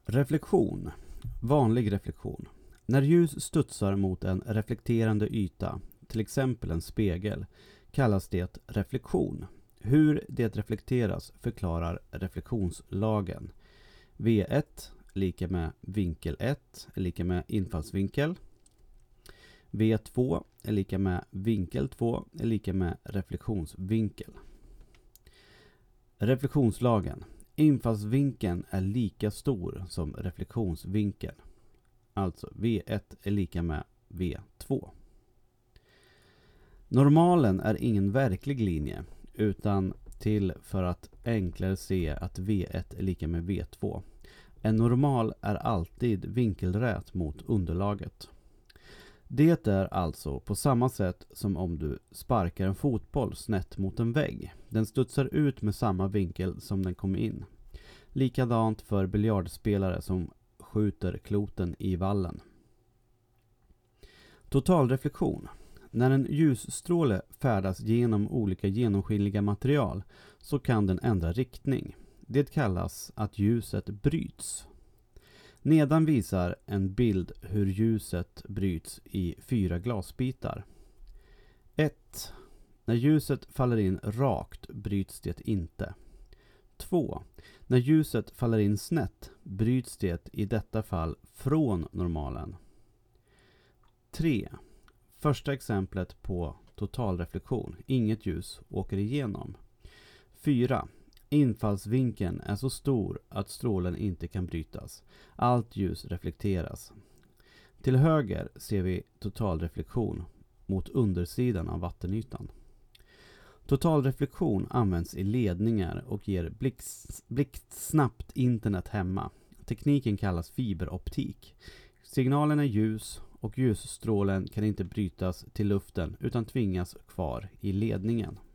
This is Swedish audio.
Reflektion. Vanlig reflektion. När ljus studsar mot en reflekterande yta, till exempel en spegel, kallas det reflektion. Hur det reflekteras förklarar reflektionslagen. V1 lika med vinkel 1 är lika med infallsvinkel. V2 är lika med vinkel 2 är lika med reflektionsvinkel. Reflektionslagen. Infallsvinkeln är lika stor som reflektionsvinkeln. Alltså V1 är lika med V2. Normalen är ingen verklig linje utan till för att enklare se att V1 är lika med V2. En normal är alltid vinkelrät mot underlaget. Det är alltså på samma sätt som om du sparkar en fotboll snett mot en vägg. Den studsar ut med samma vinkel som den kom in. Likadant för biljardspelare som skjuter kloten i vallen. Totalreflektion. När en ljusstråle färdas genom olika genomskinliga material så kan den ändra riktning. Det kallas att ljuset bryts. Nedan visar en bild hur ljuset bryts i 4 glasbitar. 1. När ljuset faller in rakt bryts det inte. 2. När ljuset faller in snett bryts det i detta fall från normalen. 3. Första exemplet på totalreflektion. Inget ljus åker igenom. 4. Infallsvinkeln är så stor att strålen inte kan brytas. Allt ljus reflekteras. Till höger ser vi totalreflektion mot undersidan av vattenytan. Totalreflektion används i ledningar och ger blixtsnabbt internet hemma. Tekniken kallas fiberoptik. Signalen är ljus och ljusstrålen kan inte brytas till luften utan tvingas kvar i ledningen.